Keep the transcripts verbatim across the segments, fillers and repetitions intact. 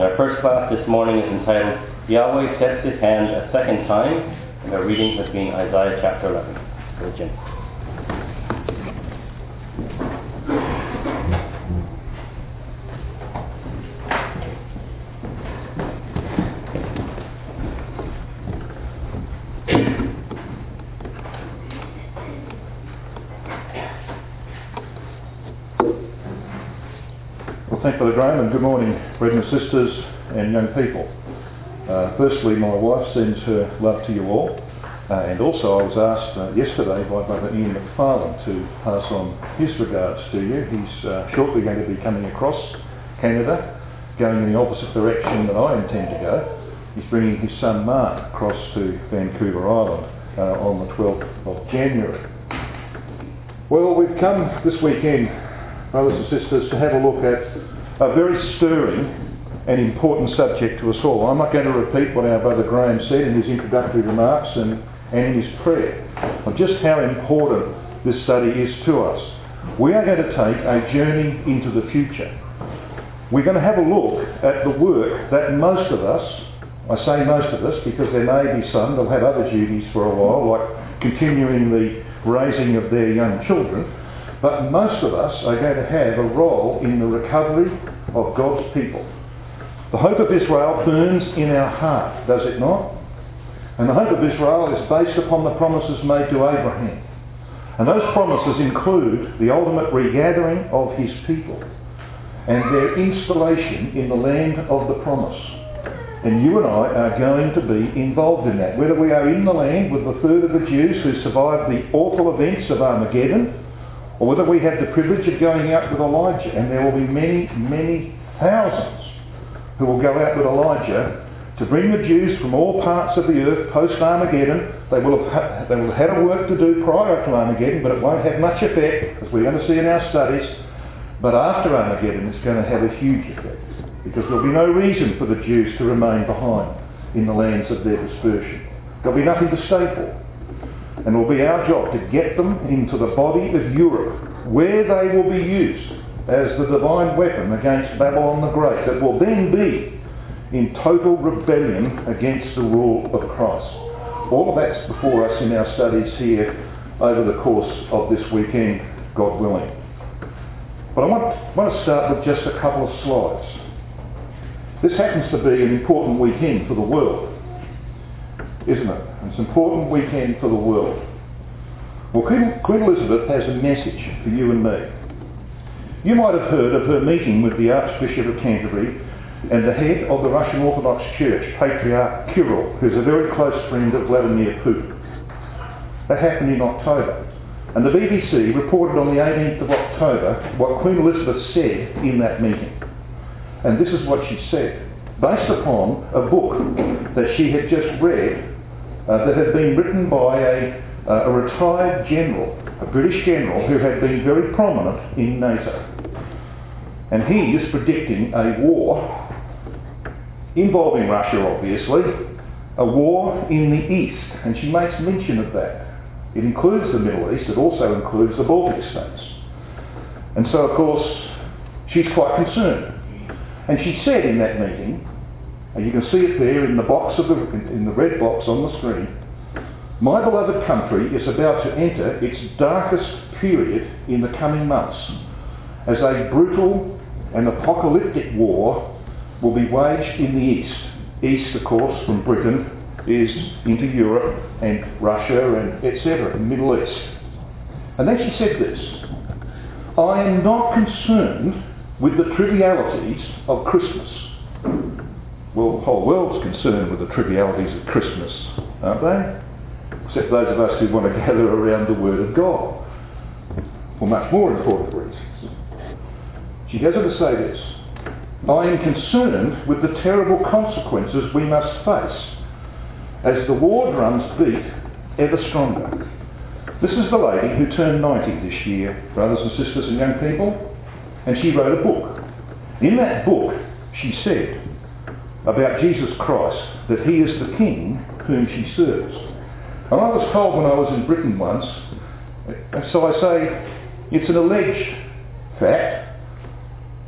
And our first class this morning is entitled Yahweh Sets His Hand a Second Time, and our reading has been Isaiah chapter eleven. So, Jim. Thank Brother Graham, and good morning, brethren and sisters and young people. Uh, firstly, my wife sends her love to you all, uh, and also I was asked uh, yesterday by Brother Ian McFarlane to pass on his regards to you. He's uh, shortly going to be coming across Canada, going in the opposite direction that I intend to go. He's bringing his son Mark across to Vancouver Island uh, on the twelfth of January. Well, we've come this weekend, brothers and sisters, to have a look at a very stirring and important subject to us all. I'm not going to repeat what our Brother Graham said in his introductory remarks and, and in his prayer of just how important this study is to us. We are going to take a journey into the future. We're going to have a look at the work that most of us, I say most of us because there may be some that'll have other duties for a while, like continuing the raising of their young children, but most of us are going to have a role in the recovery of God's people. The hope of Israel burns in our heart, does it not? And the hope of Israel is based upon the promises made to Abraham. And those promises include the ultimate regathering of his people and their installation in the land of the promise. And you and I are going to be involved in that. Whether we are in the land with the third of the Jews who survived the awful events of Armageddon, or whether we have the privilege of going out with Elijah, and there will be many, many thousands who will go out with Elijah to bring the Jews from all parts of the earth post-Armageddon. They will have, ha- they will have had a work to do prior to Armageddon, but it won't have much effect, as we're going to see in our studies. But after Armageddon, it's going to have a huge effect, because there'll be no reason for the Jews to remain behind in the lands of their dispersion. There'll be nothing to stay for. And it will be our job to get them into the body of Europe, where they will be used as the divine weapon against Babylon the Great, that will then be in total rebellion against the rule of Christ. All of that's before us in our studies here over the course of this weekend, God willing. But I want, want to start with just a couple of slides. This happens to be an important weekend for the world, isn't it? It's an important weekend for the world. Well, Queen, Queen Elizabeth has a message for you and me. You might have heard of her meeting with the Archbishop of Canterbury and the head of the Russian Orthodox Church, Patriarch Kirill, who's a very close friend of Vladimir Putin. That happened in October. And the B B C reported on the eighteenth of October what Queen Elizabeth said in that meeting. And this is what she said, based upon a book that she had just read uh, that had been written by a, uh, a retired general, a British general who had been very prominent in NATO. And he is predicting a war involving Russia, obviously, a war in the East. And she makes mention of that. It includes the Middle East, it also includes the Baltic states. And so, of course, she's quite concerned. And she said in that meeting, and you can see it there in the box of the, in the red box on the screen, my beloved country is about to enter its darkest period in the coming months, as a brutal and apocalyptic war will be waged in the East. East, of course, from Britain is into Europe and Russia and et cetera, the Middle East. And then she said this, I am not concerned with the trivialities of Christmas. Well, the whole world's concerned with the trivialities of Christmas, aren't they? Except those of us who want to gather around the Word of God for much more important reasons. She goes on to say this, I am concerned with the terrible consequences we must face as the war drums beat ever stronger. This is the lady who turned ninety this year, brothers and sisters and young people. And she wrote a book. In that book, she said about Jesus Christ that he is the King whom she serves. And I was told when I was in Britain once, so I say it's an alleged fact,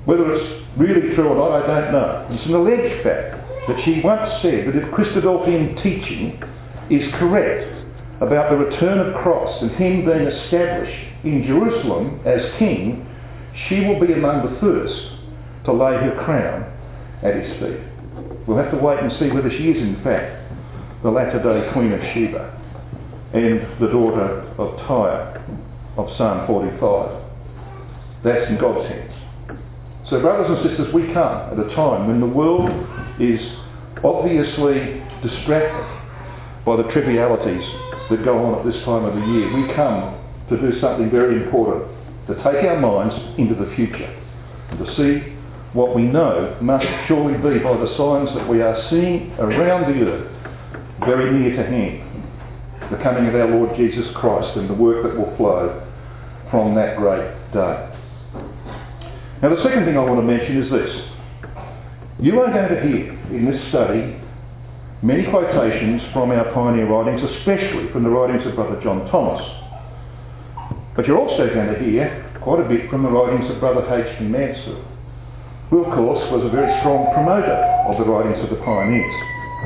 Whether it's really true or not, I don't know. It's an alleged fact that she once said that if Christadelphian teaching is correct about the return of Christ and him being established in Jerusalem as king, she will be among the first to lay her crown at his feet. We'll have to wait and see whether she is in fact the latter-day Queen of Sheba and the daughter of Tyre of Psalm forty-five. That's in God's hands. So brothers and sisters, we come at a time when the world is obviously distracted by the trivialities that go on at this time of the year. We come to do something very important, to take our minds into the future and to see what we know must surely be by the signs that we are seeing around the earth very near to hand, the coming of our Lord Jesus Christ and the work that will flow from that great day. Now the second thing I want to mention is this. You are going to hear in this study many quotations from our pioneer writings, especially from the writings of Brother John Thomas. But you're also going to hear quite a bit from the writings of Brother H D Mansfield, who of course was a very strong promoter of the writings of the pioneers.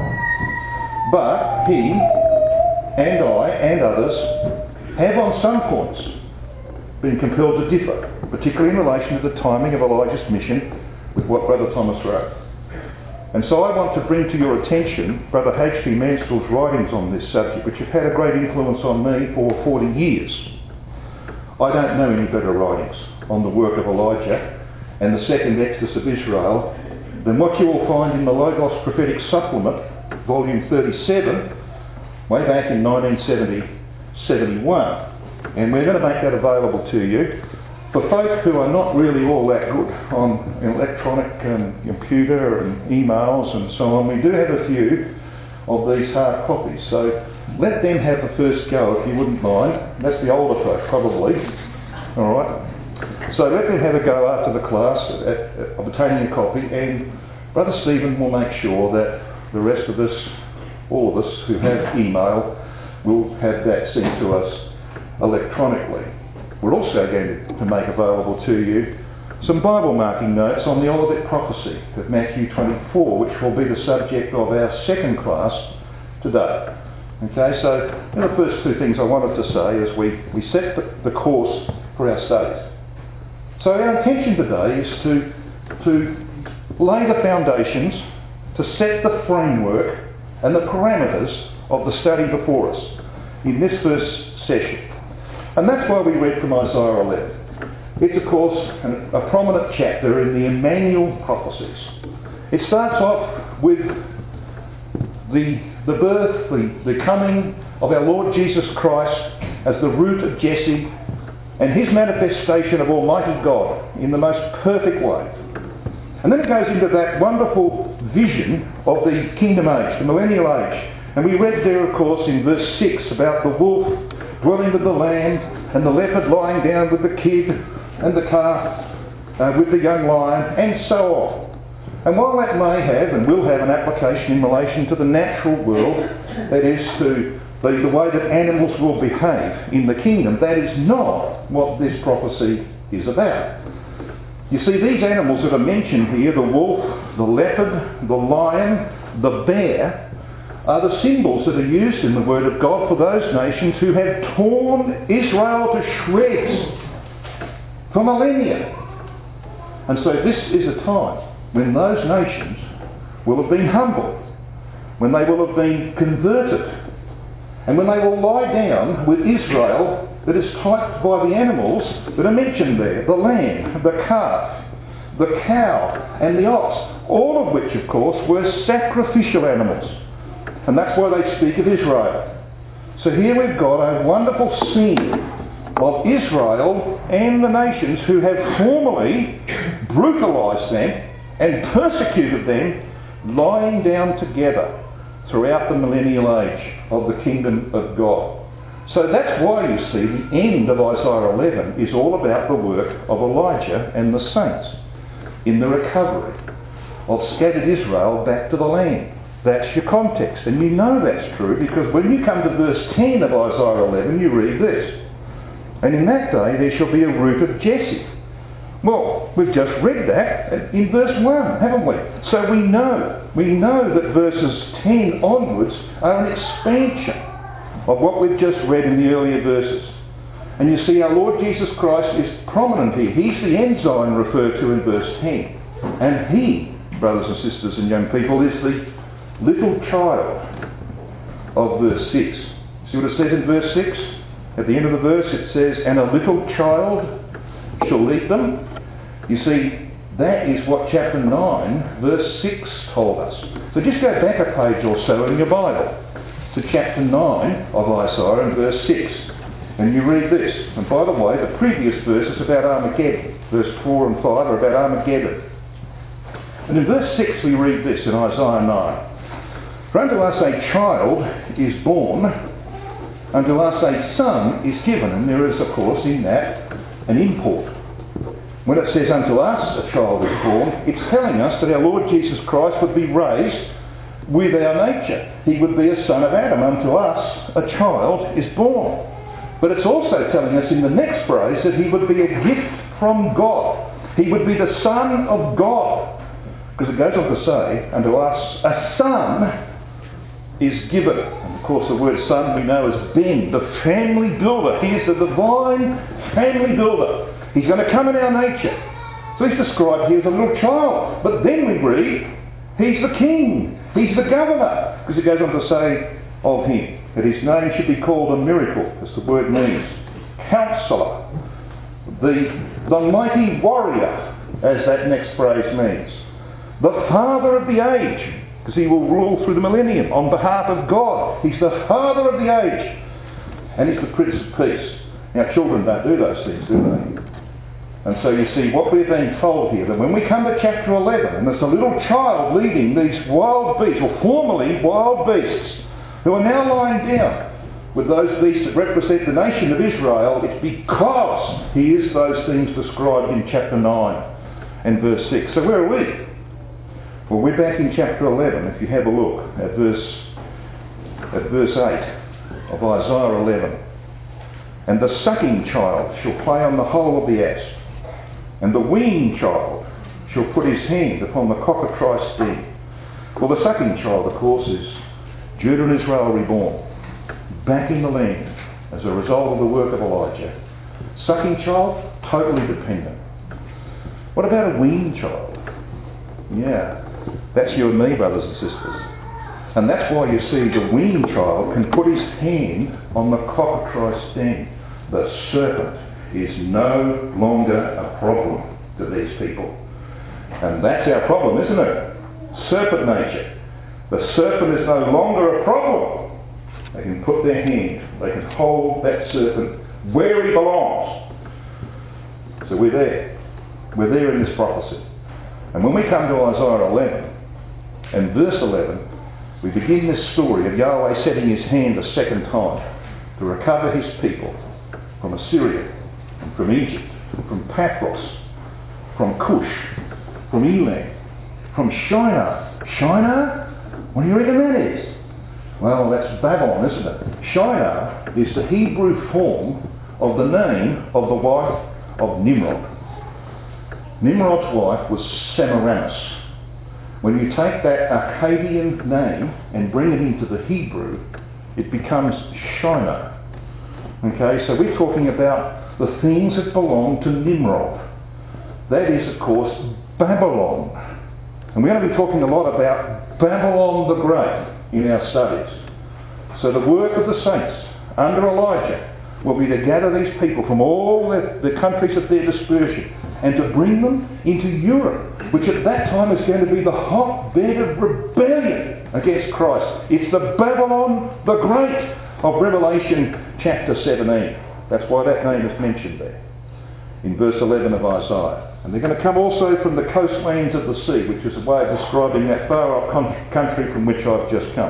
But he and I and others have on some points been compelled to differ, particularly in relation to the timing of Elijah's mission with what Brother Thomas wrote. And so I want to bring to your attention Brother H D Mansfield's writings on this subject, which have had a great influence on me for forty years. I don't know any better writings on the work of Elijah and the second Exodus of Israel than what you will find in the Logos Prophetic Supplement, volume thirty-seven, way back in nineteen seventy seventy-one. And we're going to make that available to you. For folk who are not really all that good on electronic um, computer and emails and so on, we do have a few of these hard copies. So let them have the first go if you wouldn't mind. That's the older folk probably. Alright. So let them have a go after the class at, at, of obtaining a copy, and Brother Stephen will make sure that the rest of us, all of us who have email, will have that sent to us electronically. We're also going to make available to you some Bible marking notes on the Olivet prophecy of Matthew twenty-four, which will be the subject of our second class today. Okay, so the first two things I wanted to say as we, we set the, the course for our studies. So our intention today is to, to lay the foundations, to set the framework and the parameters of the study before us in this first session. And that's why we read from Isaiah eleven. It's of course an, a prominent chapter in the Emmanuel prophecies. It starts off with the, the birth, the, the coming of our Lord Jesus Christ as the root of Jesse and his manifestation of Almighty God in the most perfect way. And then it goes into that wonderful vision of the kingdom age, the millennial age. And we read there, of course, in verse six about the wolf dwelling with the lamb, and the leopard lying down with the kid, and the calf uh, with the young lion, and so on. And while that may have and will have an application in relation to the natural world, that is to the, the way that animals will behave in the kingdom, that is not what this prophecy is about. You see, these animals that are mentioned here, the wolf, the leopard, the lion, the bear, are the symbols that are used in the Word of God for those nations who have torn Israel to shreds for millennia. And so this is a time when those nations will have been humbled, when they will have been converted, and when they will lie down with Israel that is typed by the animals that are mentioned there, the lamb, the calf, the cow, and the ox, all of which, of course, were sacrificial animals. And that's why they speak of Israel. So here we've got a wonderful scene of Israel and the nations who have formerly brutalised them and persecuted them, lying down together throughout the millennial age of the kingdom of God. So that's why you see the end of Isaiah eleven is all about the work of Elijah and the saints in the recovery of scattered Israel back to the land. That's your context, and you know that's true because when you come to verse ten of Isaiah eleven, you read this. And in that day there shall be a root of Jesse, Well, we've just read that in verse one, haven't we? So we know, we know that verses ten onwards are an expansion of what we've just read in the earlier verses. And you see, our Lord Jesus Christ is prominent here. He's the ensign referred to in verse ten. And he, brothers and sisters and young people, is the little child of verse six. See what it says in verse six? At the end of the verse it says, and a little child shall lead them. You see, that is what chapter nine, verse six told us. So just go back a page or so in your Bible to chapter nine of Isaiah and verse six. And you read this. And by the way, the previous verse is about Armageddon. Verse four and five are about Armageddon. And in verse six we read this in Isaiah nine. For unto us a child is born, unto us a son is given. And there is, of course, in that an import. When it says unto us a child is born, it's telling us that our Lord Jesus Christ would be raised with our nature. He would be a son of Adam. Unto us a child is born. But it's also telling us in the next phrase that he would be a gift from God. He would be the Son of God. Because it goes on to say, unto us a son is given. And of course the word son we know as Ben, the family builder. He is the divine family builder. He's going to come in our nature. So he's described here as a little child. But then we read, he's the king. He's the governor. Because it goes on to say of him that his name should be called a miracle, as the word means. Counselor. The, the mighty warrior, as that next phrase means. The Father of the age, because he will rule through the millennium on behalf of God. He's the Father of the age. And he's the Prince of Peace. Now children don't do those things, do they? And so you see what we're being told here, that when we come to chapter eleven, and there's a little child leading these wild beasts, or formerly wild beasts, who are now lying down with those beasts that represent the nation of Israel, it's because he is those things described in chapter nine and verse six. So where are we? Well, we're back in chapter eleven, if you have a look at verse, at verse eight of Isaiah eleven. And the sucking child shall play on the hole of the asp, and the weaned child shall put his hand upon the cockatrice stem. Well, the sucking child, of course, is Judah and Israel reborn, back in the land as a result of the work of Elijah. Sucking child, totally dependent. What about a weaned child? Yeah, that's you and me, brothers and sisters. And that's why you see the weaned child can put his hand on the cockatrice stem. The serpent is no longer a problem to these people. And that's our problem, isn't it? Serpent nature. The serpent is no longer a problem. They can put their hand, they can hold that serpent where he belongs. So we're there. We're there in this prophecy. And when we come to Isaiah eleven and verse eleven, we begin this story of Yahweh setting his hand a second time to recover his people from Assyria, and from Egypt, from Pathros, from Cush, from Elam, from Shinar. Shinar? What do you reckon that is? Well, that's Babylon, isn't it? Shinar is the Hebrew form of the name of the wife of Nimrod. Nimrod's wife was Semiramis. When you take that Akkadian name and bring it into the Hebrew, it becomes Shinar. Okay, so we're talking about the things that belong to Nimrod. That is, of course, Babylon. And we're going to be talking a lot about Babylon the Great in our studies. So the work of the saints under Elijah will be to gather these people from all the, the countries of their dispersion and to bring them into Europe, which at that time is going to be the hotbed of rebellion against Christ. It's the Babylon the Great of Revelation chapter seventeen. That's why that name is mentioned there in verse eleven of Isaiah. And they're going to come also from the coastlands of the sea, which is a way of describing that far off country from which I've just come.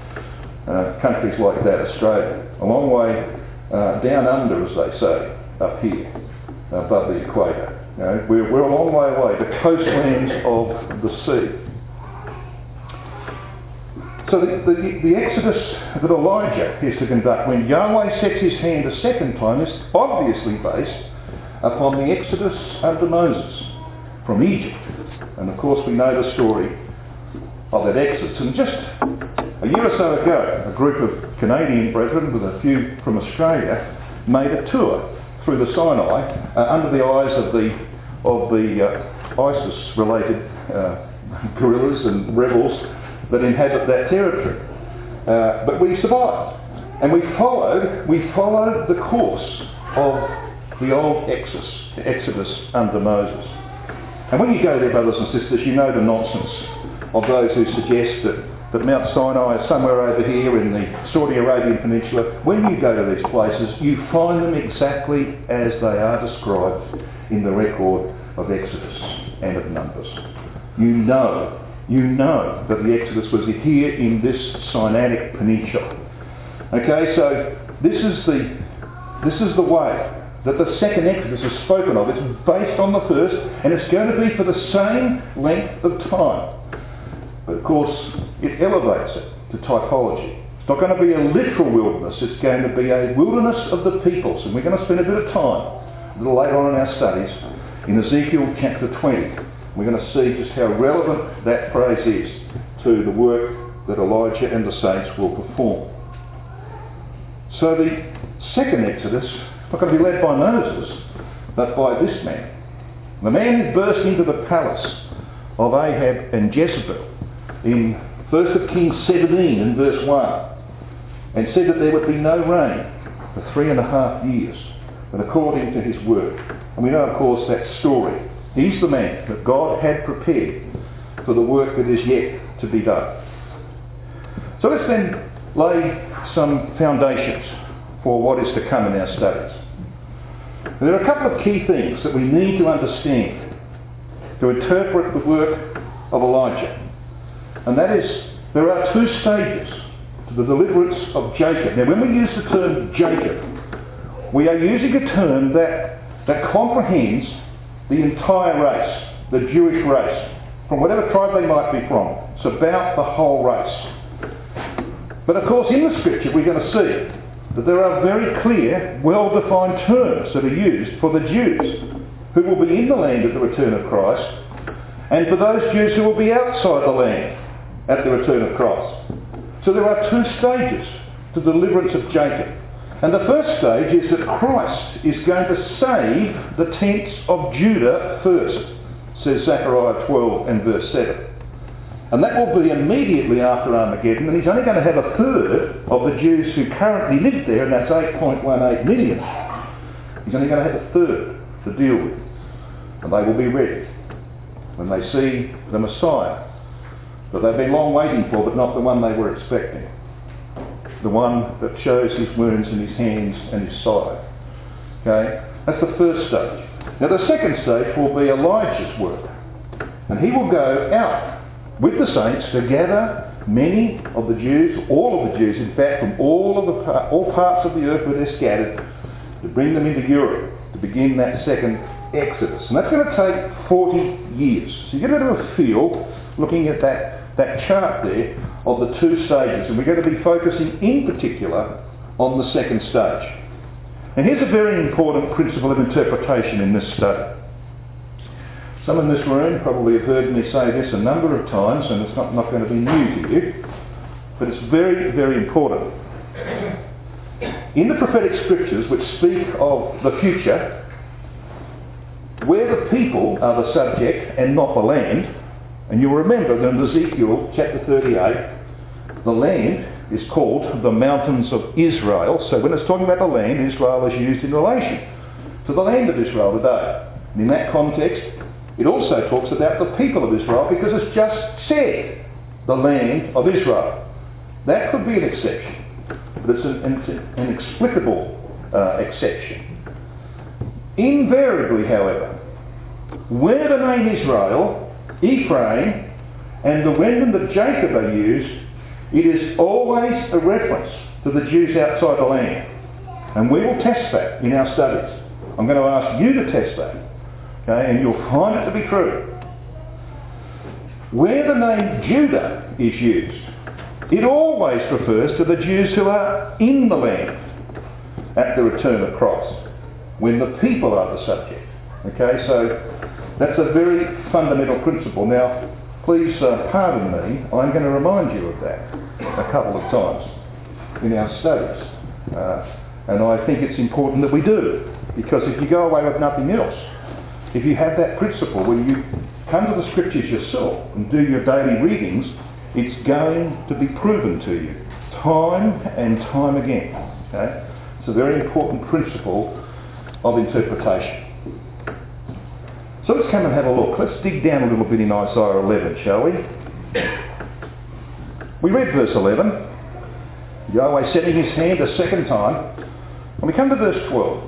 Uh, countries like that, Australia. A long way uh, down under, as they say, up here, above the equator. You know, we're, we're a long way away, the coastlands of the sea. So the, the, the exodus that Elijah is to conduct when Yahweh sets his hand a second time is obviously based upon the Exodus under Moses from Egypt. And of course we know the story of that Exodus. And just a year or so ago, a group of Canadian brethren with a few from Australia made a tour through the Sinai uh, under the eyes of the of the uh, ISIS-related uh, guerrillas and rebels that inhabit that territory. Uh, but we survived, and we followed we followed the course of the old Exodus, Exodus under Moses. And when you go there, brothers and sisters, you know the nonsense of those who suggest that, that Mount Sinai is somewhere over here in the Saudi Arabian Peninsula. When you go to these places, you find them exactly as they are described in the record of Exodus and of Numbers. You know, you know that the Exodus was here in this Sinaitic Peninsula. Okay, so this is the this is the way that the second Exodus is spoken of. It's based on the first, and it's going to be for the same length of time. But of course, it elevates it to typology. It's not going to be a literal wilderness, it's going to be a wilderness of the peoples. And we're going to spend a bit of time, a little later on in our studies, in Ezekiel chapter twenty. We're going to see just how relevant that phrase is to the work that Elijah and the saints will perform. So the second Exodus not going to be led by Moses, but by this man. The man who burst into the palace of Ahab and Jezebel in First of Kings seventeen and verse one, and said that there would be no rain for three and a half years, but according to his word. And we know, of course, that story. He's the man that God had prepared for the work that is yet to be done. So let's then lay some foundations for what is to come in our studies. There are a couple of key things that we need to understand to interpret the work of Elijah. And that is, there are two stages to the deliverance of Jacob. Now, when we use the term Jacob, we are using a term that, that comprehends the entire race, the Jewish race, from whatever tribe they might be from. It's about the whole race. But of course, in the scripture, we're going to see that there are very clear, well-defined terms that are used for the Jews who will be in the land at the return of Christ, and for those Jews who will be outside the land at the return of Christ. So there are two stages to the deliverance of Jacob. And the first stage is that Christ is going to save the tents of Judah first, says Zechariah twelve and verse seven. And that will be immediately after Armageddon, and he's only going to have a third of the Jews who currently live there, and that's eight point one eight million. He's only going to have a third to deal with. And they will be ready when they see the Messiah that they've been long waiting for, but not the one they were expecting. The one that shows his wounds in his hands and his side. Okay? That's the first stage. Now the second stage will be Elijah's work. And he will go out with the saints to gather many of the Jews, all of the Jews in fact, from all of the all parts of the earth where they're scattered, to bring them into Europe to begin that second Exodus. And that's going to take forty years. So you get a bit of a feel looking at that, that chart there of the two stages, and we're going to be focusing in particular on the second stage. And here's a very important principle of interpretation in this study. Some in this room probably have heard me say this a number of times, and it's not, not going to be new to you, but it's very, very important. In the prophetic scriptures which speak of the future, where the people are the subject and not the land, and you'll remember that in Ezekiel chapter thirty-eight, the land is called the mountains of Israel. So when it's talking about the land, Israel is used in relation to the land of Israel today. And in that context, it also talks about the people of Israel because it's just said the land of Israel. That could be an exception, but it's an, an, an inexplicable uh, exception. Invariably, however, where the name Israel, Ephraim, and the remnant of Jacob are used, it is always a reference to the Jews outside the land. And we will test that in our studies. I'm going to ask you to test that. Okay, and you'll find it to be true. Where the name Judah is used, it always refers to the Jews who are in the land at the return of Christ. when the people are the subject. Okay, so that's a very fundamental principle. Now, please uh, pardon me, I'm going to remind you of that a couple of times in our studies. Uh, and I think it's important that we do, because if you go away with nothing else, if you have that principle, when you come to the scriptures yourself and do your daily readings, it's going to be proven to you time and time again. Okay? It's a very important principle of interpretation. So let's come and have a look. Let's dig down a little bit in Isaiah eleven, shall we? We read verse eleven, Yahweh setting his hand a second time, and we come to verse twelve.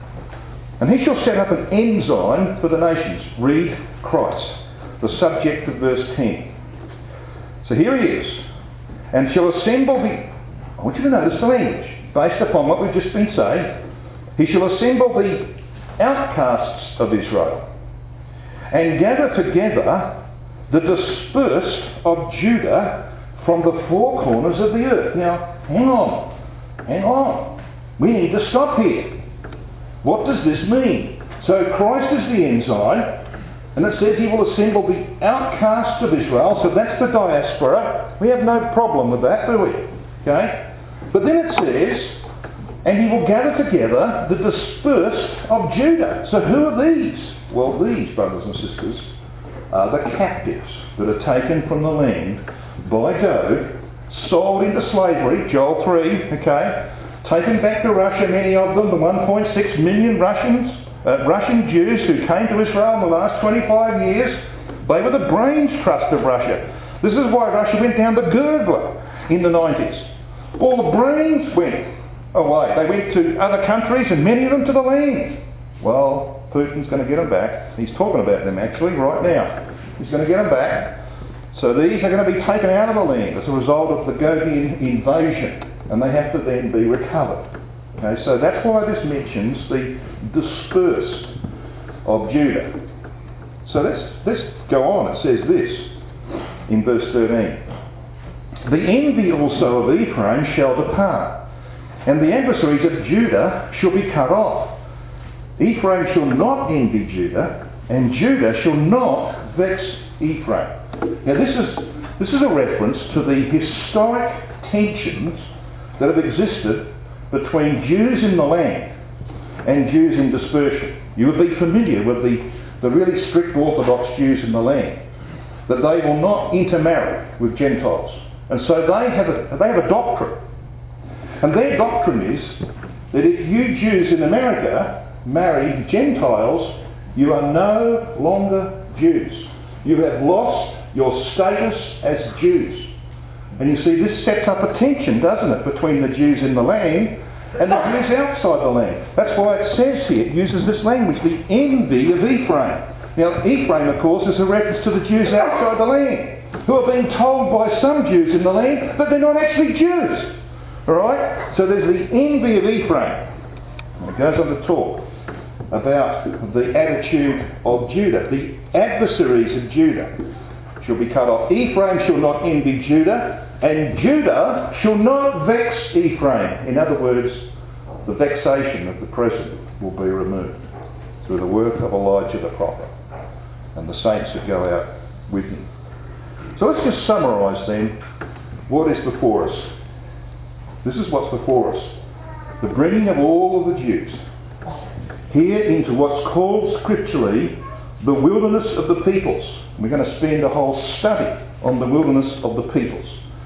And he shall set up an ensign for the nations. Read Christ, the subject of verse ten. So here he is, and shall assemble the... I want you to notice the language, based upon what we've just been saying. He shall assemble the outcasts of Israel, and gather together the dispersed of Judah from the four corners of the earth. Now, hang on, hang on. We need to stop here. What does this mean? So Christ is the ensign, and it says he will assemble the outcasts of Israel, so that's the diaspora. We have no problem with that, do we? Okay? But then it says, and he will gather together the dispersed of Judah. So who are these? Well, these, brothers and sisters, are the captives that are taken from the land by Gog, sold into slavery, Joel three, okay? Taken back to Russia, many of them, the one point six million Russians, uh, Russian Jews who came to Israel in the last twenty-five years. They were the brains trust of Russia. This is why Russia went down the gurgler in the nineties. All the brains went away. They went to other countries, and many of them to the land. Well, Putin's going to get them back. He's talking about them actually right now. He's going to get them back. So these are going to be taken out of the land as a result of the Gogian invasion, and they have to then be recovered. Okay, so that's why this mentions the dispersed of Judah. So let's, let's go on. It says this in verse thirteen. The envy also of Ephraim shall depart, and the adversaries of Judah shall be cut off. Ephraim shall not envy Judah, and Judah shall not vex Ephraim. Now this is, this is a reference to the historic tensions that have existed between Jews in the land and Jews in dispersion. You would be familiar with the, the really strict Orthodox Jews in the land, that they will not intermarry with Gentiles. And so they have a, they have a doctrine. And their doctrine is that if you Jews in America marry Gentiles, you are no longer Jews. You have lost your status as Jews. And you see, this sets up a tension, doesn't it, between the Jews in the land and the Jews outside the land. That's why it says here, it uses this language, the envy of Ephraim. Now, Ephraim, of course, is a reference to the Jews outside the land, who are being told by some Jews in the land that they're not actually Jews. Alright? So there's the envy of Ephraim. And it goes on to talk about the attitude of Judah. The adversaries of Judah shall be cut off. Ephraim shall not envy Judah, and Judah shall not vex Ephraim. In other words, the vexation of the present will be removed through the work of Elijah the prophet and the saints that go out with him. So let's just summarise then what is before us. This is what's before us. The bringing of all of the Jews here into what's called scripturally the wilderness of the peoples. We're going to spend a whole study on the wilderness of the peoples.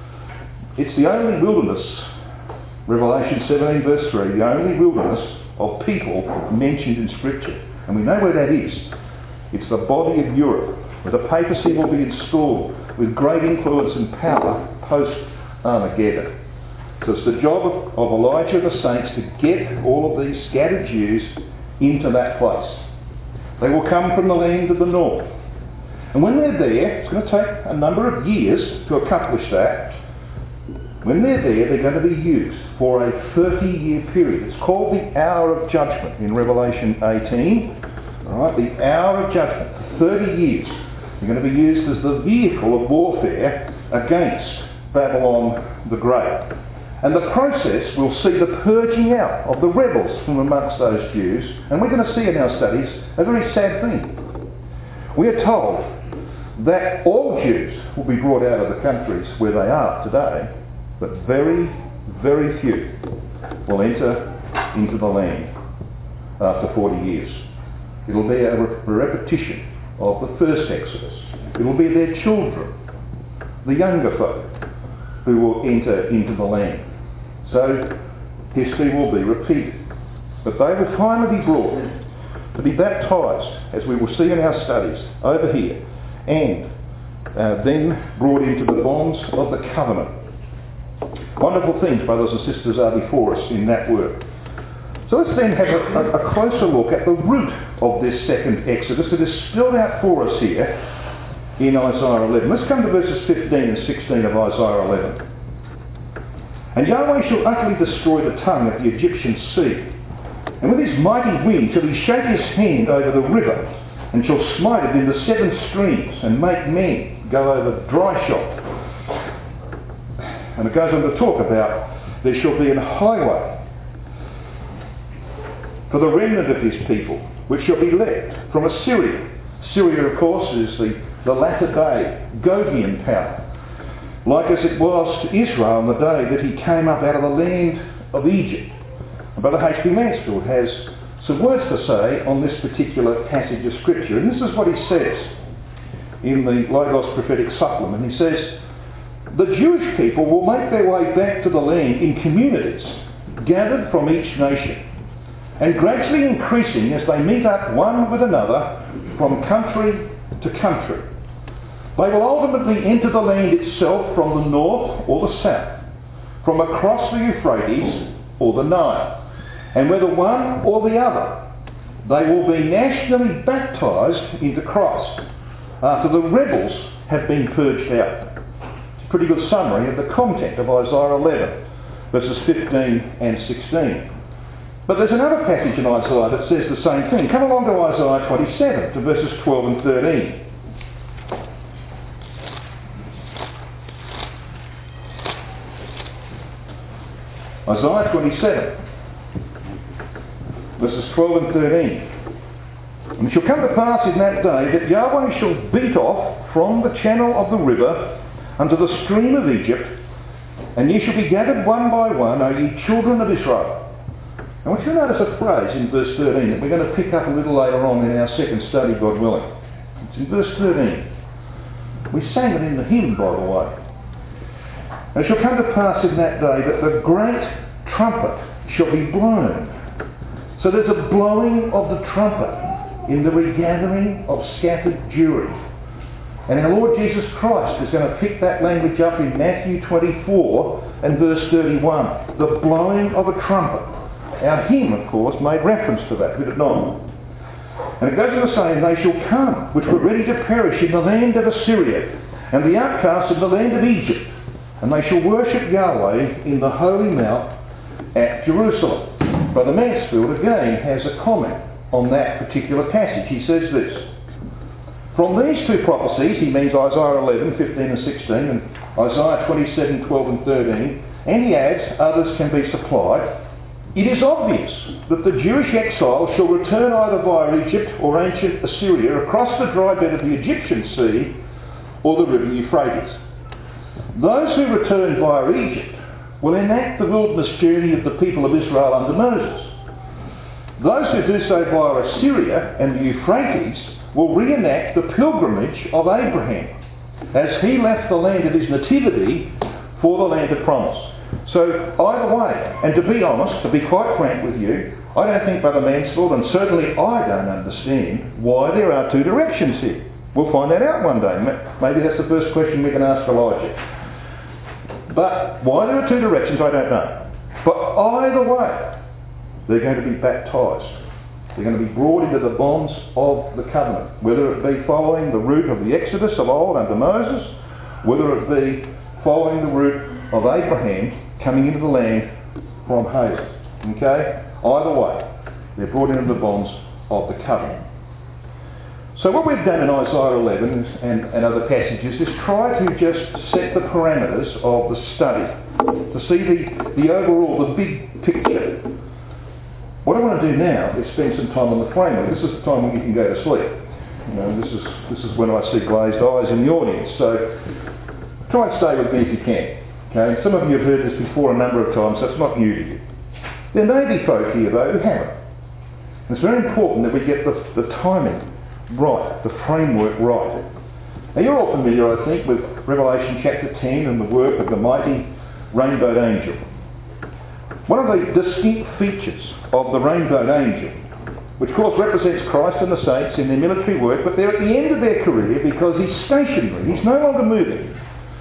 It's the only wilderness, Revelation seventeen verse three, the only wilderness of people mentioned in scripture. And we know where that is. It's the body of Europe, where the papacy will be installed with great influence and power post-Armageddon. So it's the job of, of Elijah and the saints to get all of these scattered Jews into that place. They will come from the land of the north. And when they're there, it's going to take a number of years to accomplish that. When they're there, they're going to be used for a thirty-year period. It's called the hour of judgment in Revelation eighteen. All right, the hour of judgment, thirty years. They're going to be used as the vehicle of warfare against Babylon the Great. And the process will see the purging out of the rebels from amongst those Jews, and we're going to see in our studies a very sad thing. We are told that all Jews will be brought out of the countries where they are today, but very, very few will enter into the land after forty years. It will be a repetition of the first Exodus. It will be their children, the younger folk, who will enter into the land. So history will be repeated. But they will finally be brought to be baptised, as we will see in our studies over here, and uh, then brought into the bonds of the covenant. Wonderful things, brothers and sisters, are before us in that work. So let's then have a, a closer look at the root of this second Exodus that is spelled out for us here in Isaiah eleven. Let's come to verses fifteen and sixteen of Isaiah eleven. And Yahweh shall utterly destroy the tongue of the Egyptian sea, and with his mighty wind shall he shake his hand over the river, and shall smite it into seven streams, and make men go over dry shod. And it goes on to talk about there shall be an highway for the remnant of his people, which shall be left from Assyria. Syria, of course, is the, the latter-day Gogian power, like as it was to Israel on the day that he came up out of the land of Egypt. And Brother H B Mansfield has some words to say on this particular passage of Scripture, and this is what he says in the Logos Prophetic Supplement. He says, the Jewish people will make their way back to the land in communities, gathered from each nation, and gradually increasing as they meet up one with another from country to country. They will ultimately enter the land itself from the north or the south, from across the Euphrates or the Nile. And whether one or the other, they will be nationally baptised into Christ after the rebels have been purged out. It's a pretty good summary of the content of Isaiah eleven, verses fifteen and sixteen. But there's another passage in Isaiah that says the same thing. Come along to Isaiah twenty-seven, to verses twelve and thirteen. Isaiah twenty-seven, verses twelve and thirteen. And it shall come to pass in that day that Yahweh shall beat off from the channel of the river unto the stream of Egypt, and ye shall be gathered one by one, O ye children of Israel. I want you to notice a phrase in verse thirteen that we're going to pick up a little later on in our second study, God willing. It's in verse thirteen. We sang it in the hymn, by the way. And it shall come to pass in that day that the great trumpet shall be blown. So there's a blowing of the trumpet in the regathering of scattered Jewry. And our Lord Jesus Christ is going to pick that language up in Matthew twenty-four and verse thirty-one. The blowing of a trumpet. Our hymn, of course, made reference to that, did it not? And it goes on to say, and they shall come, which were ready to perish in the land of Assyria, and the outcasts in the land of Egypt. And they shall worship Yahweh in the holy mount at Jerusalem. Brother Mansfield again has a comment on that particular passage. He says this: from these two prophecies, he means Isaiah eleven, fifteen and sixteen, and Isaiah twenty-seven, twelve and thirteen, and he adds, others can be supplied. It is obvious that the Jewish exiles shall return either via Egypt or ancient Assyria across the dry bed of the Egyptian Sea or the river Euphrates. Those who return via Egypt will enact the wilderness journey of the people of Israel under Moses. Those who do so via Assyria and the Euphrates will reenact the pilgrimage of Abraham as he left the land of his nativity for the land of promise. So either way, and to be honest, to be quite frank with you, I don't think Brother Mansfield, and certainly I don't understand why there are two directions here. We'll find that out one day. Maybe that's the first question we can ask Elijah. But why there are two directions, I don't know. But either way, they're going to be baptised. They're going to be brought into the bonds of the covenant, whether it be following the route of the Exodus of old under Moses, whether it be following the route of Abraham coming into the land from Hazel. Okay? Either way, they're brought into the bonds of the covenant. So what we've done in Isaiah eleven and, and other passages is try to just set the parameters of the study. to see the, the overall, the big picture. What I want to do now is spend some time on the framework. This is the time when you can go to sleep. You know, this is this is when I see glazed eyes in the audience. So try and stay with me if you can. Okay? Some of you have heard this before a number of times, so it's not new to you. There may be folk here though who haven't. And it's very important that we get the, the timing right, the framework right. Now you're all familiar, I think, with Revelation chapter ten and the work of the mighty rainbowed angel. One of the distinct features of the rainbowed angel, which of course represents Christ and the saints in their military work, but they're at the end of their career because he's stationary, he's no longer moving.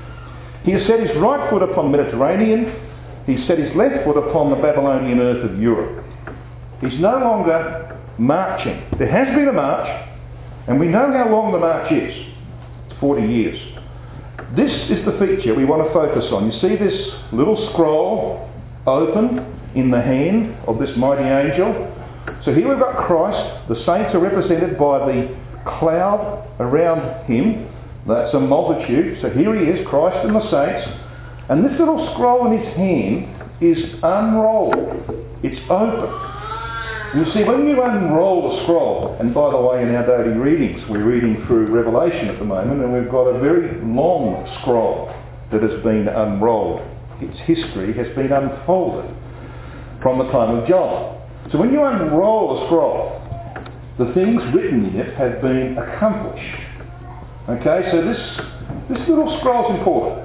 He has set his right foot upon the Mediterranean, he's set his left foot upon the Babylonian earth of Europe. He's no longer marching. There has been a march, and we know how long the march is. It's forty years. This is the feature we want to focus on. You see this little scroll open in the hand of this mighty angel? So here we've got Christ. The saints are represented by the cloud around him. That's a multitude. So here he is, Christ and the saints. And this little scroll in his hand is unrolled. It's open. You see, when you unroll the scroll, and by the way, in our daily readings, we're reading through Revelation at the moment, and we've got a very long scroll that has been unrolled. Its history has been unfolded from the time of John. So when you unroll a scroll, the things written in it have been accomplished. Okay, so this, this little scroll is important.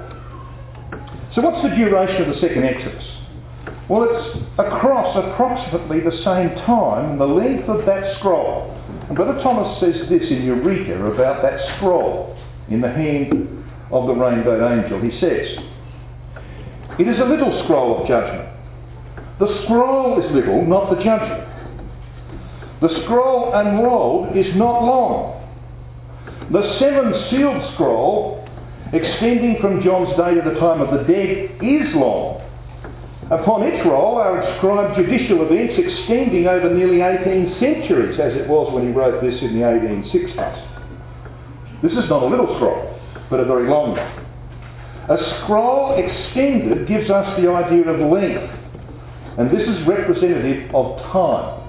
So what's the duration of the second Exodus? Well, it's across approximately the same time, the length of that scroll. And Brother Thomas says this in Eureka about that scroll in the hand of the rainbowed angel. He says, "It is a little scroll of judgment. The scroll is little, not the judgment. The scroll unrolled is not long. The seven sealed scroll, extending from John's day to the time of the dead, is long. Upon its roll are inscribed judicial events extending over nearly eighteen centuries, as it was when he wrote this in the eighteen sixties. This is not a little scroll, but a very long one. A scroll extended gives us the idea of length, and this is representative of time.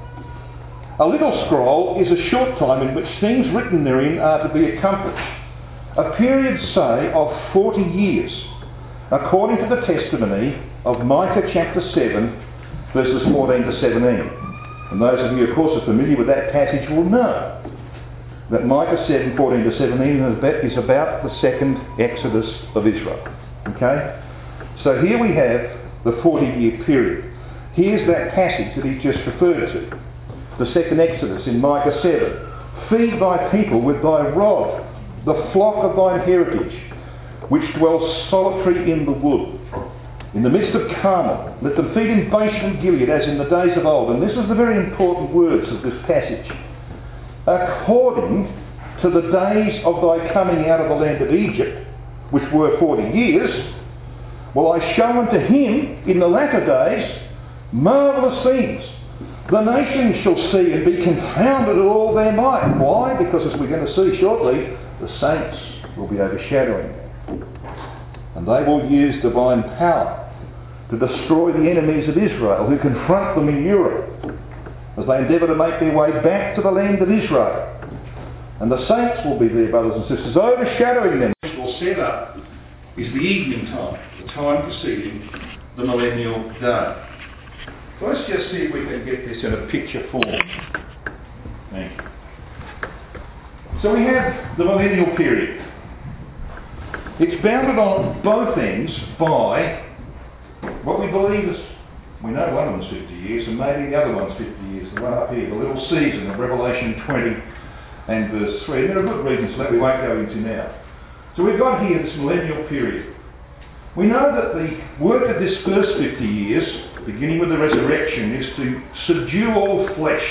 A little scroll is a short time in which things written therein are to be accomplished. A period, say, of forty years, according to the testimony of Micah chapter seven, verses fourteen to seventeen. And those of you, of course, are familiar with that passage will know that Micah seven, fourteen to seventeen is about the second Exodus of Israel. Okay? So here we have the forty-year period. Here's that passage that he just referred to. The second Exodus in Micah seven. Feed thy people with thy rod, the flock of thine heritage, which dwells solitary in the wood. In the midst of Carmel, let them feed in Bashan and Gilead as in the days of old. And this is the very important words of this passage. According to the days of thy coming out of the land of Egypt, which were forty years, will I show unto him in the latter days marvellous things. The nations shall see and be confounded at all their might. Why? Because as we're going to see shortly, the saints will be overshadowing them. And they will use divine power to destroy the enemies of Israel who confront them in Europe as they endeavour to make their way back to the land of Israel. And the saints will be there, brothers and sisters, overshadowing them. What will set up is the evening time, the time preceding the millennial day. So let's just see if we can get this in a picture form. Thank you. So we have the millennial period. It's bounded on both ends by what we believe is, we know one of them's fifty years and maybe the other one's fifty years, the one up here, the little season of Revelation twenty and verse three. And there are good reasons for that we won't go into now. So we've got here this millennial period. We know that the work of this first fifty years, beginning with the resurrection, is to subdue all flesh.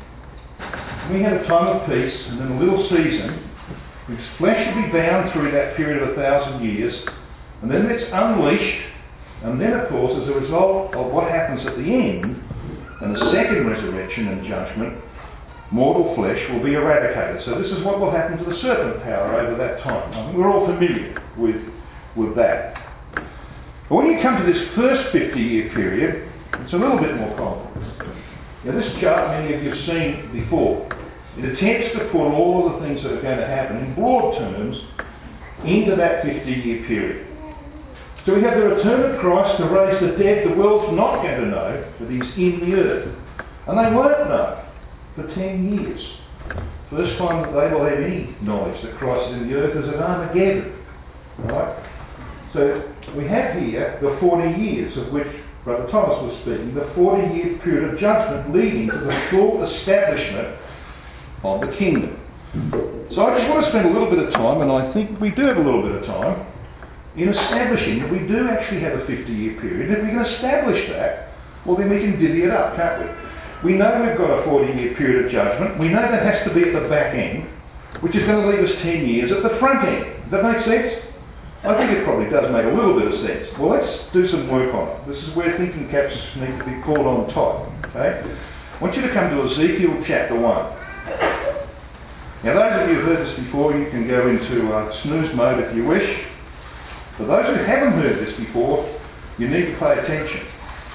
We have a time of peace and then a little season. His flesh will be bound through that period of a thousand years, and then it's unleashed, and then of course as a result of what happens at the end, and the second resurrection and judgment, mortal flesh will be eradicated. So this is what will happen to the serpent power over that time. I mean, we're all familiar with, with that. But when you come to this first fifty-year period, it's a little bit more complex. Now this chart many of you have seen before. It attempts to put all of the things that are going to happen in broad terms into that fifty-year period. So we have the return of Christ to raise the dead. The world's not going to know that he's in the earth. And they won't know for ten years. First time that they will have any knowledge that Christ is in the earth is at Armageddon. Right? So we have here the forty years of which Brother Thomas was speaking, the forty-year period of judgment leading to the full establishment of the kingdom. So I just want to spend a little bit of time, and I think we do have a little bit of time, in establishing that we do actually have a fifty-year period. If we can establish that, well then we can divvy it up, can't we? We know we've got a forty-year period of judgment. We know that has to be at the back end, which is going to leave us ten years at the front end. Does that make sense? I think it probably does make a little bit of sense. Well, let's do some work on it. This is where thinking caps need to be called on top. Okay? I want you to come to Ezekiel chapter one. Now, those of you who have heard this before, you can go into uh, snooze mode if you wish. For those who haven't heard this before, you need to pay attention.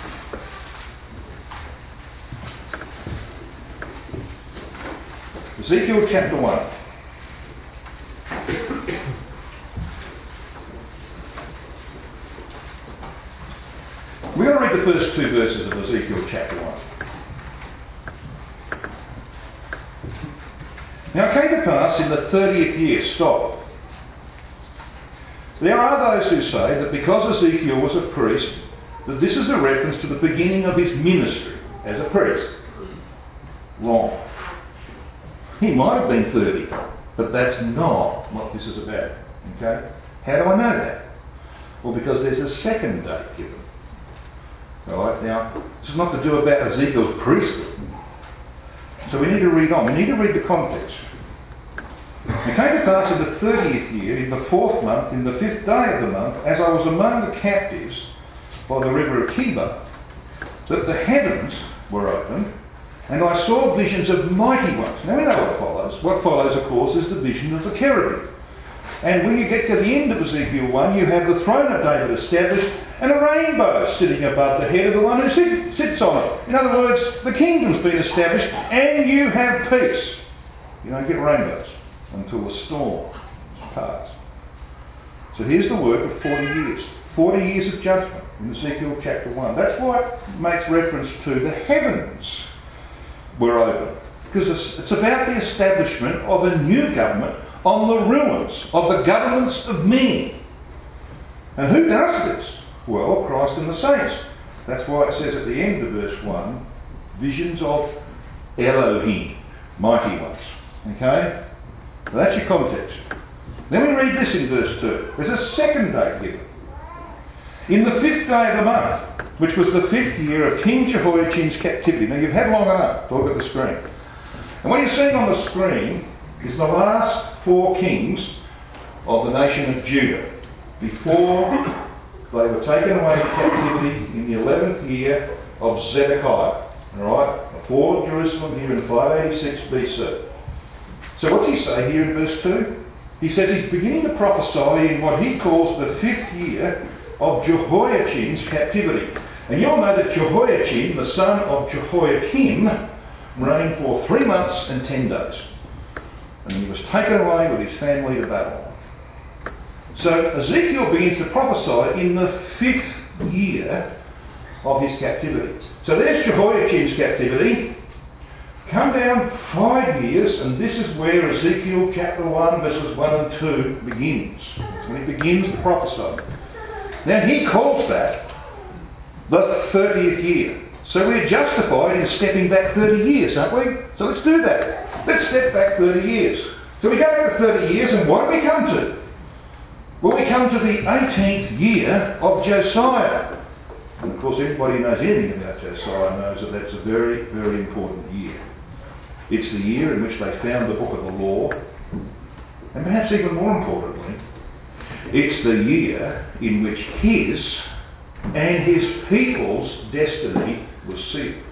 Ezekiel chapter one. We're going to read the first two verses of Ezekiel chapter one. Now it came to pass in the thirtieth year, stop. There are those who say that because Ezekiel was a priest, that this is a reference to the beginning of his ministry as a priest. Wrong. He might have been thirty, but that's not what this is about. Okay? How do I know that? Well, because there's a second date given. Alright, now, this is not to do about Ezekiel's priesthood. So we need to read on. We need to read the context. It came to pass in the thirtieth year, in the fourth month, in the fifth day of the month, as I was among the captives by the river of Kiba, that the heavens were opened, and I saw visions of mighty ones. Now we know what follows. What follows, of course, is the vision of the cherubim. And when you get to the end of Ezekiel one, you have the throne of David established and a rainbow sitting above the head of the one who sit, sits on it. In other words, the kingdom's been established and you have peace. You don't get rainbows until the storm passes. So here's the work of forty years. forty years of judgment in Ezekiel chapter one. That's why it makes reference to the heavens were open. Because it's, it's about the establishment of a new government on the ruins of the governments of men. And who does this? Well, Christ and the saints. That's why it says at the end of verse one, visions of Elohim, mighty ones. Okay? So that's your context. Then we read this in verse two. There's a second date given. In the fifth day of the month, which was the fifth year of King Jehoiachin's captivity. Now you've had long enough to look at the screen. And what you're seeing on the screen is the last four kings of the nation of Judah before they were taken away into captivity in the eleventh year of Zedekiah. Alright? Before Jerusalem here in five eighty-six B C. So what's he say here in verse two? He says he's beginning to prophesy in what he calls the fifth year of Jehoiachin's captivity. And you'll know that Jehoiachin, the son of Jehoiakim, reigned for three months and ten days. And he was taken away with his family to Babylon. So Ezekiel begins to prophesy in the fifth year of his captivity. So there's Jehoiachin's captivity. Come down five years, and this is where Ezekiel chapter one verses one and two begins. It's when he begins to prophesy. Now he calls that the thirtieth year. So we're justified in stepping back thirty years, aren't we? So let's do that. Let's step back thirty years. So we go back thirty years, and what do we come to? Well, we come to the eighteenth year of Josiah. And of course, anybody who knows anything about Josiah knows that that's a very, very important year. It's the year in which they found the book of the law. And perhaps even more importantly, it's the year in which his and his people's destiny was sealed.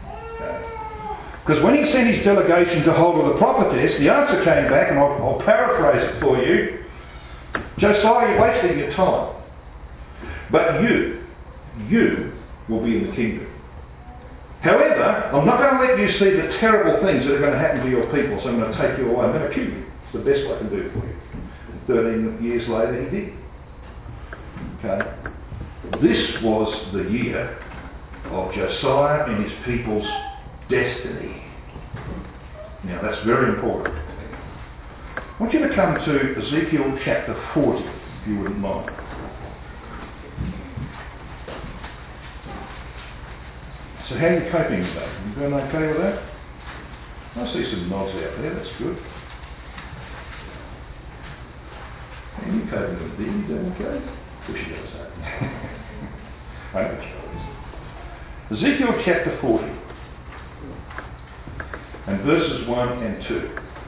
Because when he sent his delegation to hold of the prophetess, the answer came back, and I'll, I'll paraphrase it for you. Josiah, you're wasting your time. But you, you will be in the kingdom. However, I'm not going to let you see the terrible things that are going to happen to your people, so I'm going to take you away. I'm going to kill you. It's the best I can do for you. Thirteen years later, he did. Okay. This was the year of Josiah and his people's destiny. Now, that's very important. I want you to come to Ezekiel chapter forty, if you wouldn't mind. So how are you coping with that? You doing okay with that? I see some nods out there, that's good. How are you coping with it? You doing okay? Of course you does that. I know what you is. Ezekiel chapter forty and verses one and two.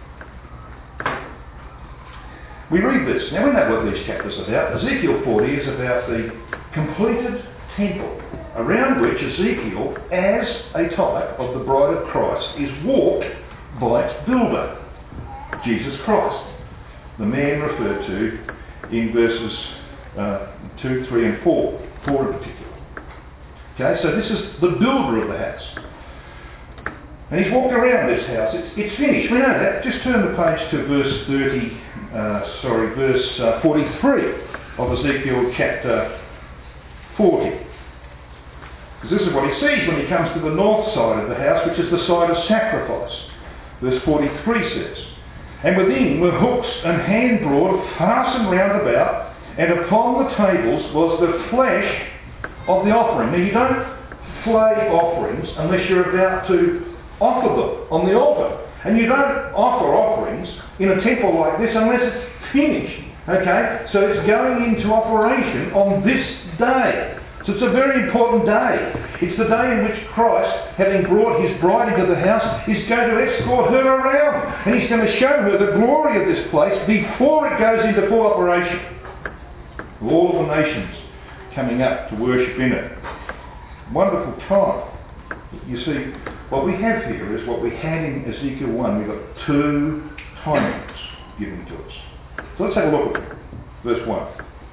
We read this. Now we know what these chapters are about. Ezekiel forty is about the completed temple, around which Ezekiel, as a type of the bride of Christ, is walked by its builder, Jesus Christ, the man referred to in verses uh, two, three and four, four in particular. Okay, so this is the builder of the house. And he's walked around this house. It's, it's finished, we know that. Just turn the page to verse thirty, uh, sorry, verse uh, forty-three of Ezekiel chapter forty. Because this is what he sees when he comes to the north side of the house, which is the side of sacrifice. Verse forty-three says, "And within were hooks and hand-brought fastened round about, and upon the tables was the flesh of the offering." Now you don't flay offerings unless you're about to offer them on the altar. And you don't offer offerings in a temple like this unless it's finished. Okay? So it's going into operation on this day. So it's a very important day. It's the day in which Christ, having brought his bride into the house, is going to escort her around. And he's going to show her the glory of this place before it goes into full operation. All the nations coming up to worship in it. Wonderful time. You see, what we have here is what we had in Ezekiel one. We've got two timings given to us. So let's have a look at it. Verse one.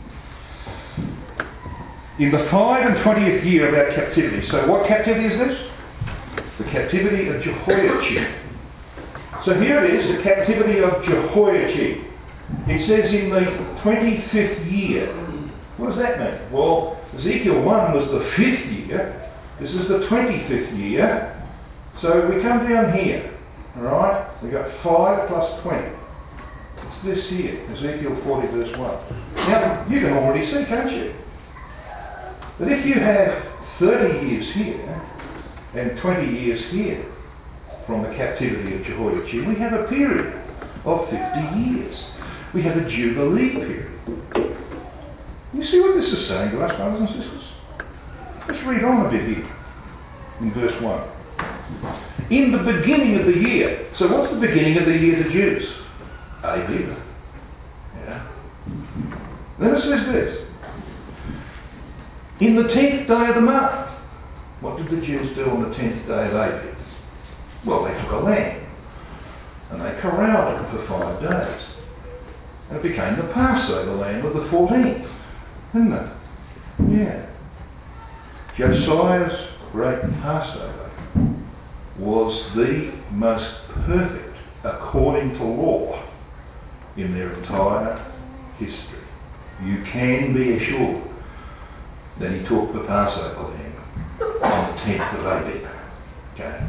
"In the five and twentieth year of our captivity." So what captivity is this? The captivity of Jehoiachin. So here it is, the captivity of Jehoiachin. It says in the twenty-fifth year. What does that mean? Well, Ezekiel one was the fifth year. This is the twenty-fifth year. So we come down here. Alright? We've got five plus twenty. It's this here. Ezekiel forty verse one. Now, you can already see, can't you? That if you have thirty years here and twenty years here from the captivity of Jehoiachin, we have a period of fifty years. We have a Jubilee period. You see what this is saying to us, brothers and sisters? Let's read on a bit here in verse one. "In the beginning of the year." So what's the beginning of the year to Jews? Abib. Yeah. Then it says this. "In the tenth day of the month." What did the Jews do on the tenth day of Abib? Well, they took a lamb and they corralled it for five days. And it became the Passover lamb of the fourteenth. Isn't it? Yeah. Josiah's great Passover was the most perfect according to law in their entire history. You can be assured that he took the Passover lamb on the tenth of Abib. Okay.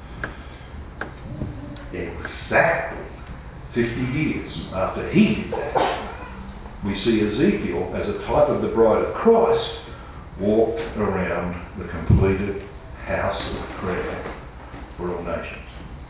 Exactly fifty years after he did that, we see Ezekiel as a type of the bride of Christ walk around the completed house of prayer for all nations.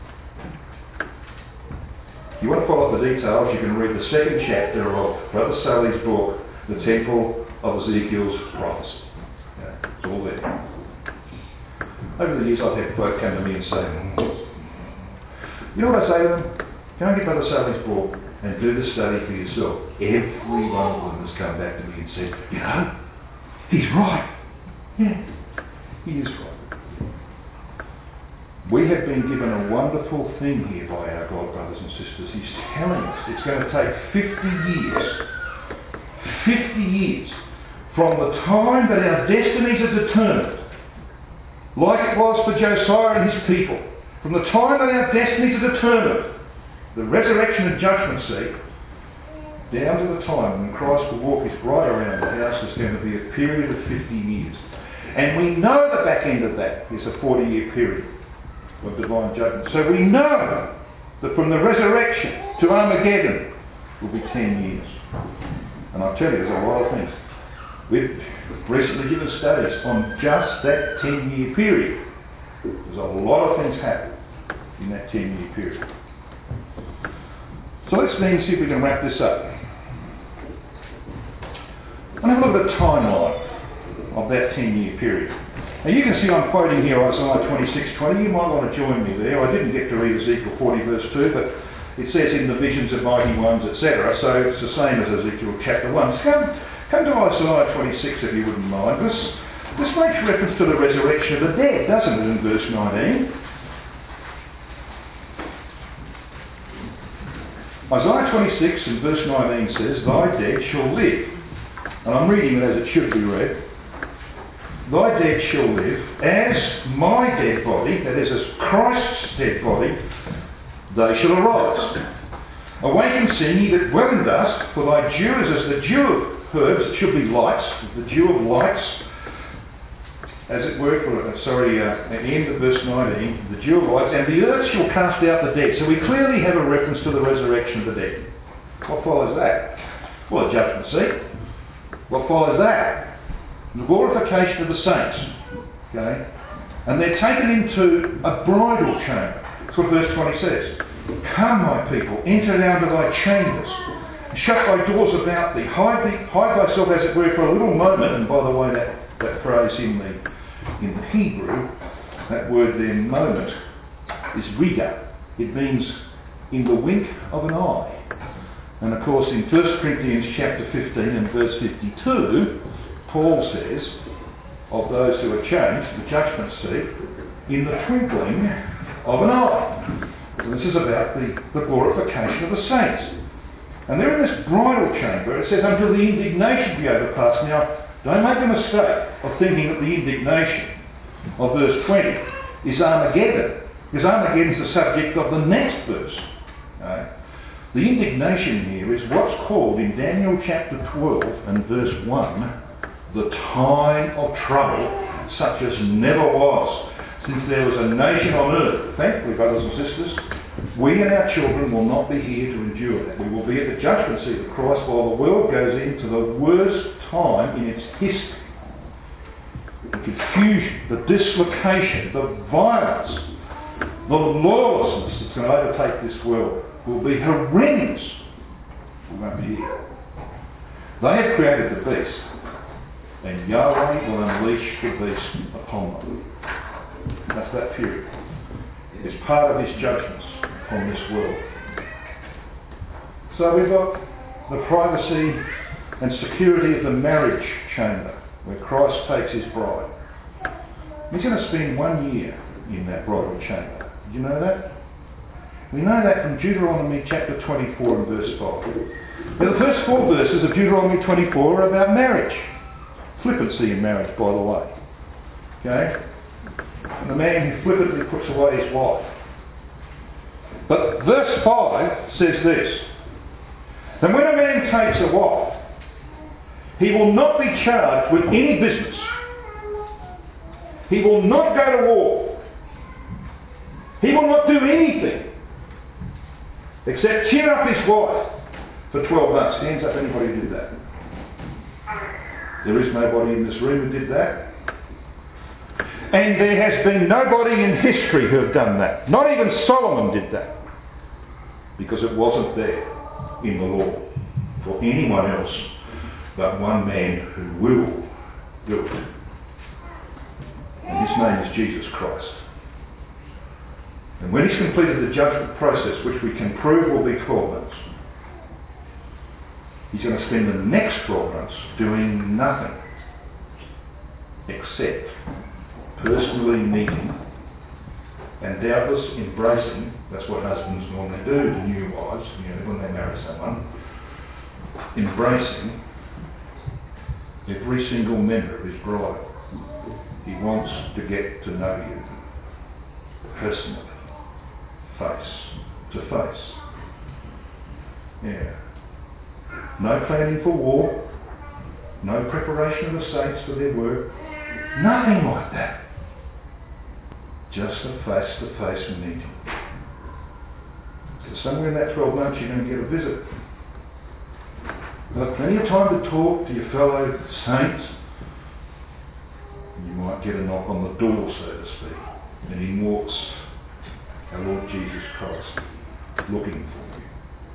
If you want to follow up the details, you can read the second chapter of Brother Sully's book, The Temple of Ezekiel's Prophecy. Yeah, it's all there. Over the years I've had folk come to me and say, you know what I say to them? Go and get Brother Sully's book and do the study for yourself. Every one of them has come back to me and said, you know, he's right. Yeah, he is right. We have been given a wonderful thing here by our God, brothers and sisters. He's telling us it's going to take fifty years, fifty years from the time that our destinies are determined, like it was for Josiah and his people, from the time that our destinies are determined, the resurrection and judgment seat, down to the time when Christ will walk his bride around the house, is going to be a period of fifty years. And we know the back end of that is a forty-year period of divine judgment. So we know that from the resurrection to Armageddon will be ten years. And I'll tell you, there's a lot of things. We've recently given studies on just that ten-year period. There's a lot of things happen in that ten-year period. So let's then see if we can wrap this up. And have a look at the timeline of that ten-year period. Now you can see I'm quoting here Isaiah twenty-six twenty. You might want to join me there. I didn't get to read Ezekiel forty verse two, but it says in the visions of mighty ones, et cetera. So it's the same as Ezekiel chapter one. So come, come to Isaiah twenty-six if you wouldn't mind. This, this makes reference to the resurrection of the dead, doesn't it, in verse nineteen? Isaiah twenty-six and verse nineteen says, "Thy dead shall live." And I'm reading it as it should be read. "Thy dead shall live, as my dead body," that is, as Christ's dead body, "they shall arise. Awake and sing, ye that dwell in dust, for thy dew is as the dew of herbs." It should be lights, the dew of lights, as it were, for, uh, sorry, uh, at the end of verse nineteen, the dew of lights, "and the earth shall cast out the dead." So we clearly have a reference to the resurrection of the dead. What follows that? Well, a judgment seat. What follows that? The glorification of the saints. Okay? And they're taken into a bridal chamber. That's what verse twenty says. "Come, my people, enter down to thy chambers. Shut thy doors about thee. Hide thee, hide thyself, as it were, for a little moment." And by the way, that, that phrase in the in the Hebrew, that word there, moment, is riga. It means in the wink of an eye. And of course in First Corinthians chapter fifteen and verse fifty-two, Paul says of those who are changed, the judgment seat, in the twinkling of an eye. So this is about the, the glorification of the saints. And they're in this bridal chamber. It says, "until the indignation be overpassed." Now, don't make the mistake of thinking that the indignation of verse twenty is Armageddon, because Armageddon is the subject of the next verse. Okay? The indignation here is what's called in Daniel chapter twelve and verse one, the time of trouble such as never was since there was a nation on earth. Thankfully, brothers and sisters, we and our children will not be here to endure that. We will be at the judgment seat of Christ while the world goes into the worst time in its history. The confusion, the dislocation, the violence, the lawlessness that's going to overtake this world will be horrendous. We won't be here. They have created the beast, and Yahweh will unleash the beast upon them. That's that period. It's part of his judgments on this world. So we've got the privacy and security of the marriage chamber, where Christ takes his bride. He's going to spend one year in that bridal chamber. Did you know that? We know that from Deuteronomy chapter twenty-four and verse five. Now the first four verses of Deuteronomy twenty-four are about marriage. Flippancy in marriage, by the way. Okay? And the man who flippantly puts away his wife. But verse five says this: "And when a man takes a wife, he will not be charged with any business. He will not go to war. He will not do anything except chin up his wife for twelve months. Hands up anybody who did that. There is nobody in this room who did that. And there has been nobody in history who have done that. Not even Solomon did that. Because it wasn't there in the law for anyone else but one man who will do it. And his name is Jesus Christ. And when he's completed the judgment process, which we can prove will be twelve months, he's going to spend the next twelve months doing nothing except personally meeting and doubtless embracing. That's what husbands normally do to new wives, you know, when they marry someone. Embracing every single member of his bride. He wants to get to know you personally, face to face. Yeah. No planning for war, no preparation of the saints for their work, nothing like that. Just a face-to-face meeting. So somewhere in that twelve months you're going to get a visit. You'll have plenty of time to talk to your fellow saints. You might get a knock on the door, so to speak, and in walks our Lord Jesus Christ, looking for you.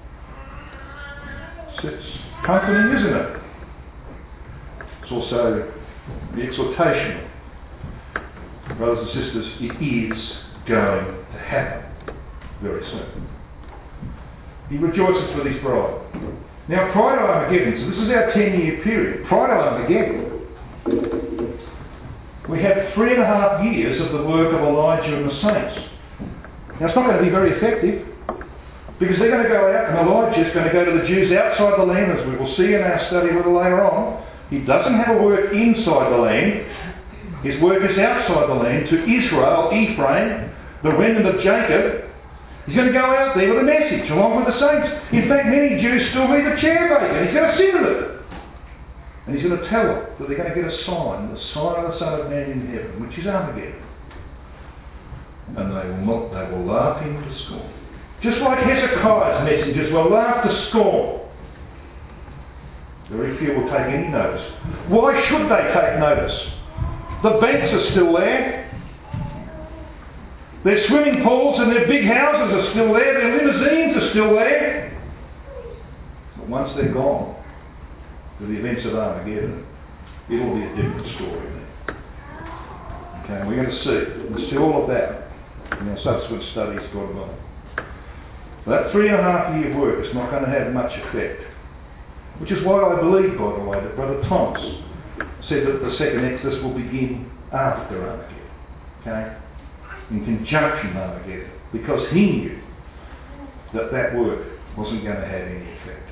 So it's comforting, isn't it? It's also the exhortation. Brothers and sisters, it is going to happen very soon. He rejoices with his bride. Now, prior to Armageddon, so this is our ten-year period. Prior to Armageddon, we have three and a half years of the work of Elijah and the saints. Now, it's not going to be very effective, because they're going to go out, and Elijah is going to go to the Jews outside the land, as we will see in our study a little later on. He doesn't have a work inside the land. His work is outside the land to Israel, Ephraim, the remnant of Jacob. He's going to go out there with a message along with the saints. In fact, many Jews still leave a chair vacant. He's going to sit with it. And he's going to tell them that they're going to get a sign, the sign of the Son of Man in heaven, which is Armageddon. And they will not, they will laugh him to scorn. Just like Hezekiah's messengers were laughed to scorn. Very few will take any notice. Why should they take notice? The banks are still there. Their swimming pools and their big houses are still there. Their limousines are still there. But once they're gone, to the events of Armageddon, it'll be a different story then. Okay, and we're going to see. We'll see all of that in our subsequent studies, God willing. That three and a half year work is not going to have much effect. Which is why I believe, by the way, that Brother Thomas said that the second Exodus will begin after Armageddon. Okay? In conjunction with Armageddon. Because he knew that that work wasn't going to have any effect.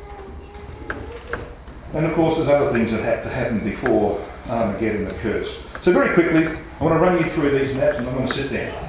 And of course there's other things that have to happen before Armageddon occurs. So very quickly, I want to run you through these maps and I'm going to sit down.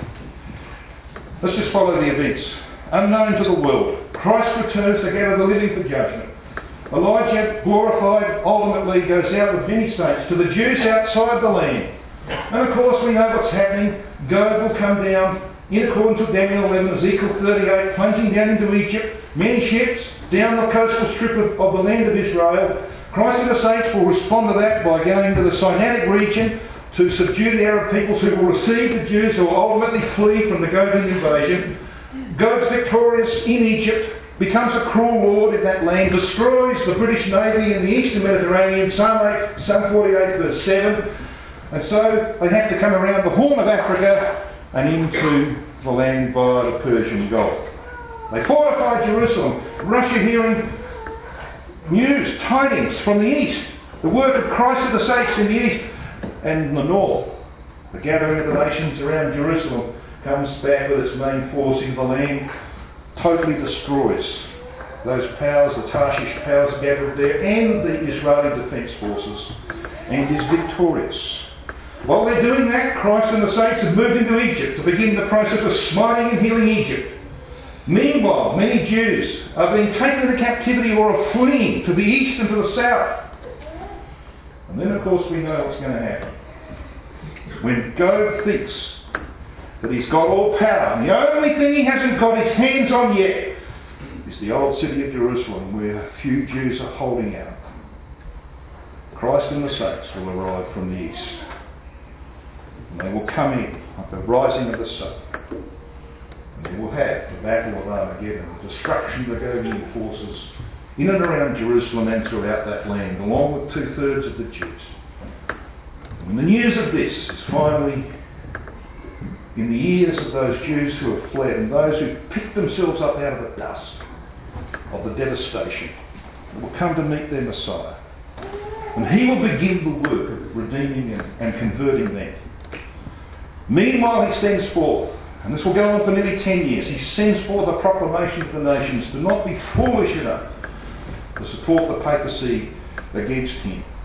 Let's just follow the events. Unknown to the world, Christ returns to gather the living for judgment. Elijah, glorified, ultimately goes out with many saints to the Jews outside the land. And of course we know what's happening. God will come down in accordance with Daniel eleven, Ezekiel thirty-eight, plunging down into Egypt, many ships down the coastal strip of, of the land of Israel. Christ and the saints will respond to that by going to the Sinaitic region to subdue the Arab peoples who will receive the Jews who will ultimately flee from the Gogan invasion. God's victorious in Egypt, becomes a cruel lord in that land, destroys the British Navy in the eastern Mediterranean, Psalm, eight, Psalm forty-eight verse seven. And so they have to come around the Horn of Africa and into the land via the Persian Gulf. They fortify Jerusalem. Russia hearing news, tidings from the east, the work of Christ of the saints in the east and in the north. The gathering of the nations around Jerusalem comes back with its main force into the land, totally destroys those powers, the Tarshish powers gathered there, and the Israeli defence forces, and is victorious. While they're doing that, Christ and the saints have moved into Egypt to begin the process of smiting and healing Egypt. Meanwhile, many Jews are being taken into captivity or are fleeing to the east and to the south. And then of course we know what's going to happen. When God thinks that he's got all power, and the only thing he hasn't got his hands on yet is the old city of Jerusalem where a few Jews are holding out. Christ and the saints will arrive from the east. And they will come in at the rising of the sun. And they will have the battle of Armageddon, the destruction of the Gogan forces in and around Jerusalem and throughout that land, along with two-thirds of the Jews. And when the news of this is finally in the ears of those Jews who have fled and those who picked themselves up out of the dust of the devastation, will come to meet their Messiah. And he will begin the work of redeeming and, and converting them. Meanwhile he sends forth, and this will go on for nearly ten years, he sends forth a proclamation to the nations to not be foolish enough to support the papacy against him.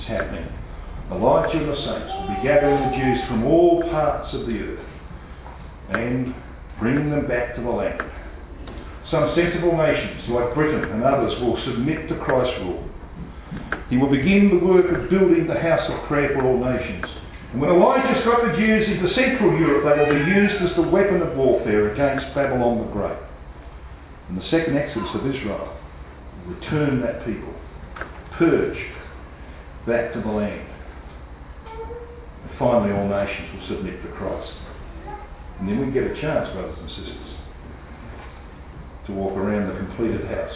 happening. Elijah and the saints will be gathering the Jews from all parts of the earth and bringing them back to the land. Some sensible nations like Britain and others will submit to Christ's rule. He will begin the work of building the house of prayer for all nations. And when Elijah's got the Jews into Central Europe, they will be used as the weapon of warfare against Babylon the Great. And the second exodus of Israel will return that people, purged, back to the land. And finally all nations will submit to Christ. And then we get a chance, brothers and sisters, to walk around the completed house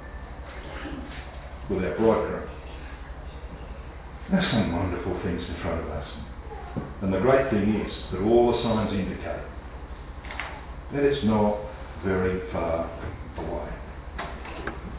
with our bridegroom. There's some wonderful things in front of us. And the great thing is that all the signs indicate that it's not very far away.